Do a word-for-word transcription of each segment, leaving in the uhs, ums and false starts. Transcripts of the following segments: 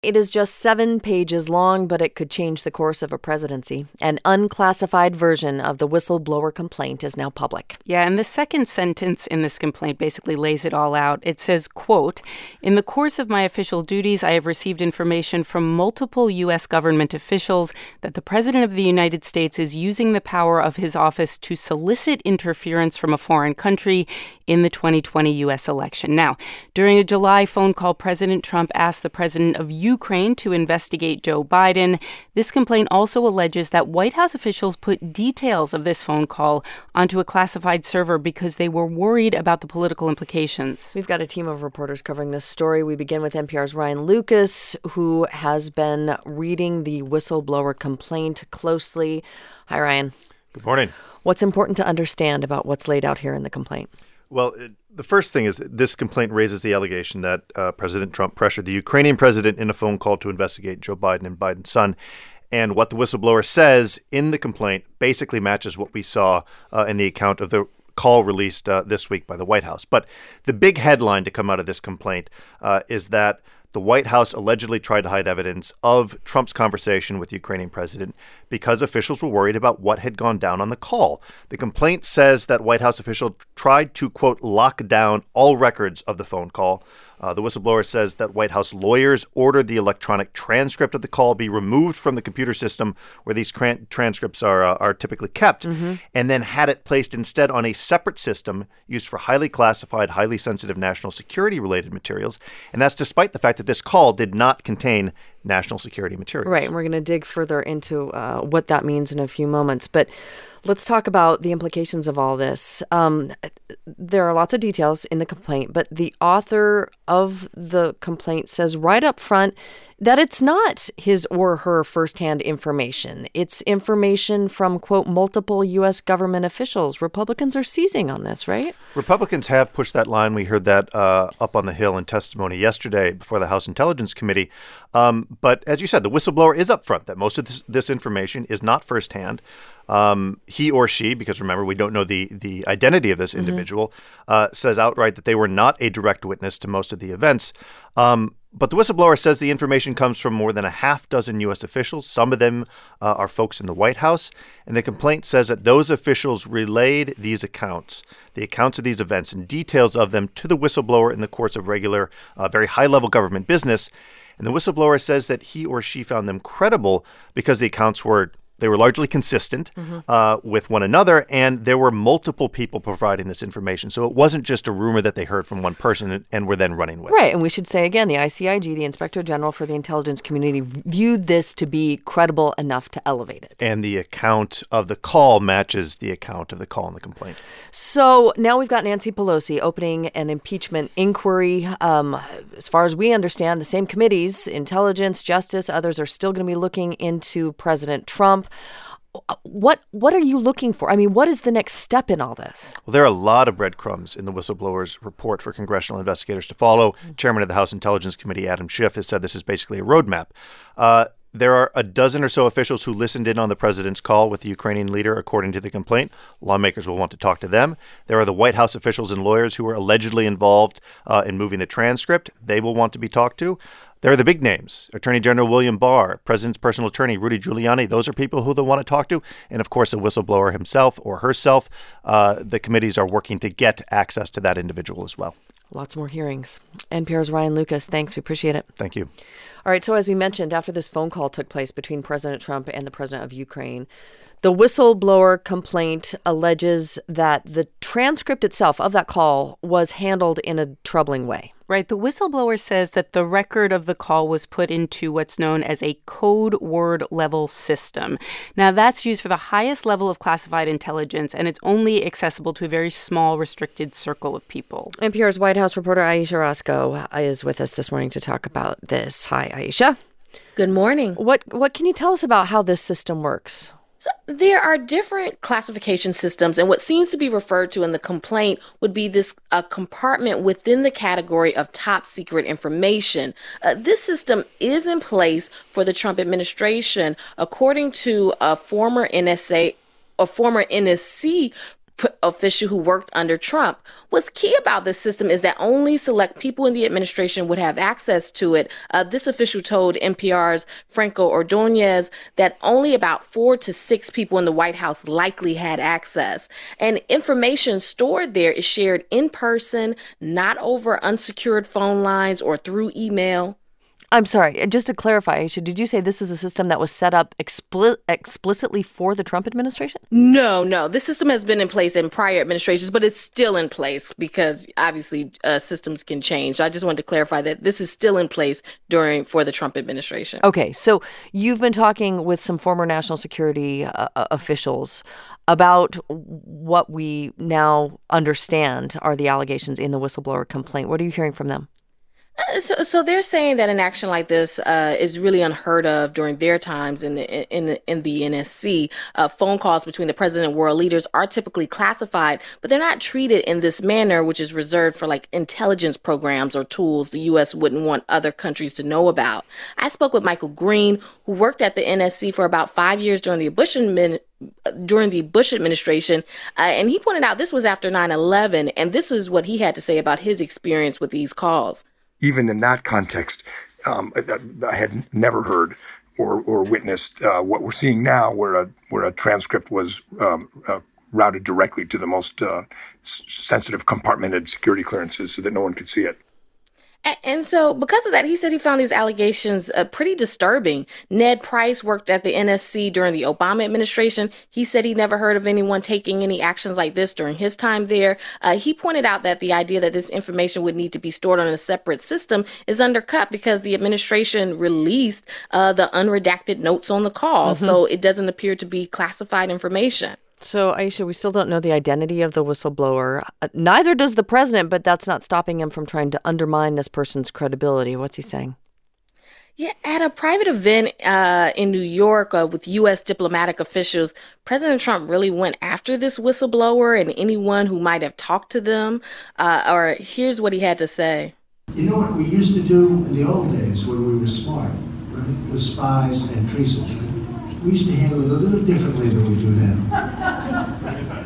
It is just seven pages long, but it could change the course of a presidency. An unclassified version of the whistleblower complaint is now public. Yeah, and the second sentence in this complaint basically lays it all out. It says, quote, "In the course of my official duties, I have received information from multiple U S government officials that the President of the United States is using the power of his office to solicit interference from a foreign country in the twenty twenty U S election." Now, during a July phone call, President Trump asked the president of Ukraine to investigate Joe Biden. This complaint also alleges that White House officials put details of this phone call onto a classified server because they were worried about the political implications. We've got a team of reporters covering this story. We begin with N P R's Ryan Lucas, who has been reading the whistleblower complaint closely. Hi, Ryan. Good morning. What's important to understand about what's laid out here in the complaint? Well, it, the first thing is that this complaint raises the allegation that uh, President Trump pressured the Ukrainian president in a phone call to investigate Joe Biden and Biden's son. And what the whistleblower says in the complaint basically matches what we saw uh, in the account of the call released uh, this week by the White House. But the big headline to come out of this complaint uh, is that the White House allegedly tried to hide evidence of Trump's conversation with the Ukrainian president because officials were worried about what had gone down on the call. The complaint says that White House official tried to, quote, lock down all records of the phone call. Uh, the whistleblower says that White House lawyers ordered the electronic transcript of the call be removed from the computer system where these cran- transcripts are uh, are typically kept, mm-hmm. and then had it placed instead on a separate system used for highly classified, highly sensitive national security-related materials. And that's despite the fact that this call did not contain national security materials. Right, and we're going to dig further into uh, what that means in a few moments. But let's talk about the implications of all this. Um, there are lots of details in the complaint, but the author of the complaint says right up front that it's not his or her firsthand information. It's information from, quote, multiple U S government officials. Republicans are seizing on this, right? Republicans have pushed that line. We heard that uh, up on the Hill in testimony yesterday before the House Intelligence Committee. Um, but as you said, the whistleblower is upfront that most of this, this information is not firsthand. Um, he or she, because remember, we don't know the, the identity of this individual, mm-hmm. uh, says outright that they were not a direct witness to most of the events. Um, but the whistleblower says the information comes from more than a half dozen U S officials. Some of them uh, are folks in the White House. And the complaint says that those officials relayed these accounts, the accounts of these events and details of them to the whistleblower in the course of regular, uh, very high-level government business. And the whistleblower says that he or she found them credible because the accounts were They were largely consistent mm-hmm. uh, with one another, and there were multiple people providing this information. So it wasn't just a rumor that they heard from one person and, and were then running with. Right, and we should say again, the I C I G, the Inspector General for the Intelligence Community, viewed this to be credible enough to elevate it. And the account of the call matches the account of the call in the complaint. So now we've got Nancy Pelosi opening an impeachment inquiry. Um, as far as we understand, the same committees, Intelligence, Justice, others are still going to be looking into President Trump. What what are you looking for? I mean, what is the next step in all this? Well, there are a lot of breadcrumbs in the whistleblower's report for congressional investigators to follow. Mm-hmm. Chairman of the House Intelligence Committee, Adam Schiff, has said this is basically a roadmap. Uh, there are a dozen or so officials who listened in on the president's call with the Ukrainian leader, according to the complaint. Lawmakers will want to talk to them. There are the White House officials and lawyers who were allegedly involved uh, in moving the transcript. They will want to be talked to. There are the big names, Attorney General William Barr, President's personal attorney, Rudy Giuliani. Those are people who they'll want to talk to. And, of course, a whistleblower himself or herself. Uh, the committees are working to get access to that individual as well. Lots more hearings. N P R's Ryan Lucas, thanks. We appreciate it. Thank you. All right, so as we mentioned, after this phone call took place between President Trump and the president of Ukraine, the whistleblower complaint alleges that the transcript itself of that call was handled in a troubling way. Right. The whistleblower says that the record of the call was put into what's known as a code word level system. Now, that's used for the highest level of classified intelligence, and it's only accessible to a very small, restricted circle of people. N P R's White House reporter Ayesha Rascoe is with us this morning to talk about this. Hi, Ayesha. Good morning. What what can you tell us about how this system works? So there are different classification systems, and what seems to be referred to in the complaint would be this uh, compartment within the category of top secret information. Uh, this system is in place for the Trump administration, according to a former N S A, a former N S C p- official who worked under Trump. What's key about this system is that only select people in the administration would have access to it. Uh, this official told N P R's Franco Ordonez that only about four to six people in the White House likely had access. And information stored there is shared in person, not over unsecured phone lines or through email. I'm sorry, just to clarify, Aisha, did you say this is a system that was set up expli- explicitly for the Trump administration? No, no. This system has been in place in prior administrations, but it's still in place because obviously uh, systems can change. I just wanted to clarify that this is still in place during for the Trump administration. Okay, so you've been talking with some former national security uh, officials about what we now understand are the allegations in the whistleblower complaint. What are you hearing from them? So, so they're saying that an action like this uh, is really unheard of during their times in the in the, in the N S C. Uh, phone calls between the president and world leaders are typically classified, but they're not treated in this manner, which is reserved for like intelligence programs or tools the U S wouldn't want other countries to know about. I spoke with Michael Green, who worked at the N S C for about five years during the Bush administration. during the Bush administration, uh, and he pointed out this was after nine eleven, and this is what he had to say about his experience with these calls. Even in that context, um, I, I had never heard or, or witnessed uh, what we're seeing now, where a where a transcript was um, uh, routed directly to the most uh, s- sensitive compartmented security clearances so that no one could see it. And so because of that, he said he found these allegations uh, pretty disturbing. Ned Price worked at the N S C during the Obama administration. He said he never heard of anyone taking any actions like this during his time there. Uh, he pointed out that the idea that this information would need to be stored on a separate system is undercut because the administration released uh, the unredacted notes on the call. Mm-hmm. So it doesn't appear to be classified information. So, Aisha, we still don't know the identity of the whistleblower. Uh, neither does the president, but that's not stopping him from trying to undermine this person's credibility. What's he saying? Yeah, at a private event uh, in New York uh, with U S diplomatic officials, President Trump really went after this whistleblower and anyone who might have talked to them. Uh, or here's what he had to say. You know what we used to do in the old days when we were smart, right? With spies and treason. We used to handle it a little differently than we do now.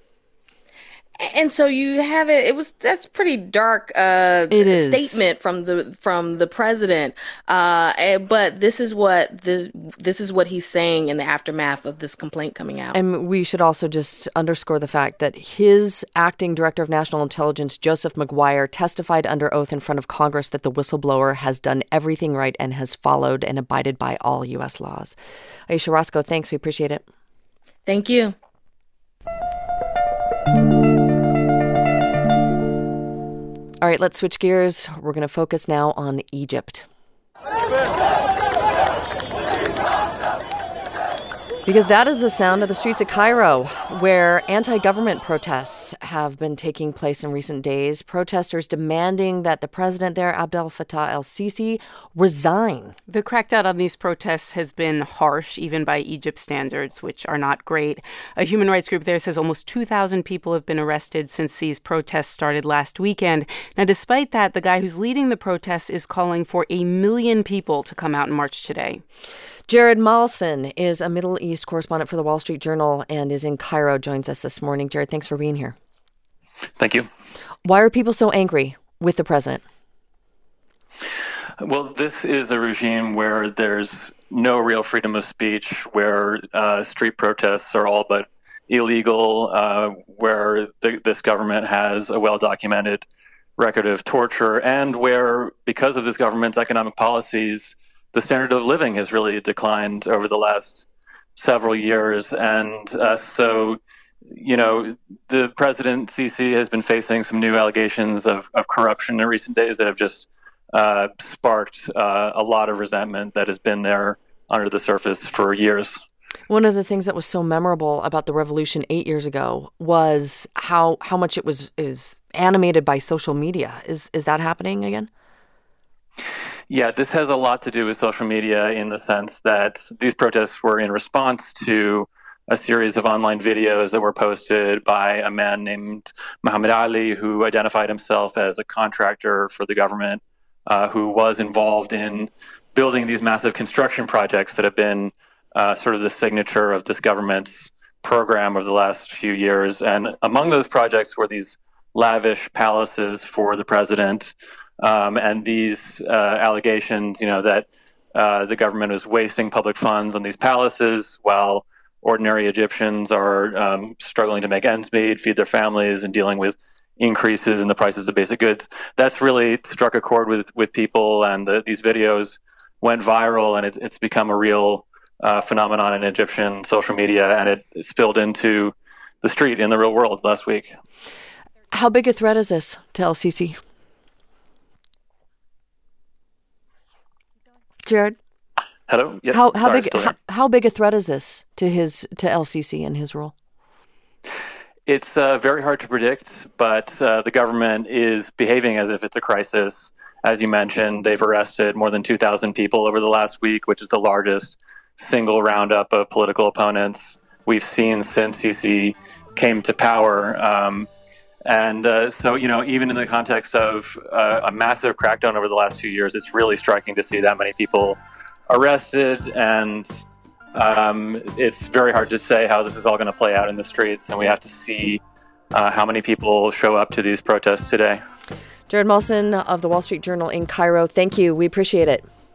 And so you have it. It was that's pretty dark uh, it is. statement from the from the president. Uh, but this is what this this is what he's saying in the aftermath of this complaint coming out. And we should also just underscore the fact that his acting director of national intelligence, Joseph Maguire, testified under oath in front of Congress that the whistleblower has done everything right and has followed and abided by all U S laws. Aisha Roscoe, thanks. We appreciate it. Thank you. All right, let's switch gears. We're going to focus now on Egypt. Because that is the sound of the streets of Cairo, where anti-government protests have been taking place in recent days. Protesters demanding that the president there, Abdel Fattah el-Sisi, resign. The crackdown on these protests has been harsh, even by Egypt standards, which are not great. A human rights group there says almost two thousand people have been arrested since these protests started last weekend. Now, despite that, the guy who's leading the protests is calling for a million people to come out and march today. Jared Mawson is a Middle East correspondent for the Wall Street Journal and is in Cairo, joins us this morning. Jared, thanks for being here. Thank you. Why are people so angry with the president? Well, this is a regime where there's no real freedom of speech, where uh, street protests are all but illegal, uh, where the, this government has a well-documented record of torture, and where, because of this government's economic policies, the standard of living has really declined over the last several years. And uh, so, you know, the president, Sisi, has been facing some new allegations of, of corruption in recent days that have just uh, sparked uh, a lot of resentment that has been there under the surface for years. One of the things that was so memorable about the revolution eight years ago was how how much it was is animated by social media. Is is that happening again? Yeah, this has a lot to do with social media in the sense that these protests were in response to a series of online videos that were posted by a man named Muhammad Ali, who identified himself as a contractor for the government, uh, who was involved in building these massive construction projects that have been uh, sort of the signature of this government's program over the last few years. And among those projects were these lavish palaces for the president. Um, and these uh, allegations, you know, that uh, the government is wasting public funds on these palaces while ordinary Egyptians are um, struggling to make ends meet, feed their families, and dealing with increases in the prices of basic goods. That's really struck a chord with, with people, and the, these videos went viral, and it's, it's become a real uh, phenomenon in Egyptian social media, and it spilled into the street in the real world last week. How big a threat is this to El Sisi? Jared? Hello? Yep. How, how, Sorry, big, how, how big a threat is this to his to El Sisi and his role? It's uh, very hard to predict, but uh, the government is behaving as if it's a crisis. As you mentioned, they've arrested more than two thousand people over the last week, which is the largest single roundup of political opponents we've seen since Sisi came to power. Um, and uh, so, you know, even in the context of uh, a massive crackdown over the last few years, it's really striking to see that many people arrested, and um, it's very hard to say how this is all going to play out in the streets, and we have to see uh, how many people show up to these protests today. Jared Molson of the Wall Street Journal in Cairo, thank you. We appreciate it.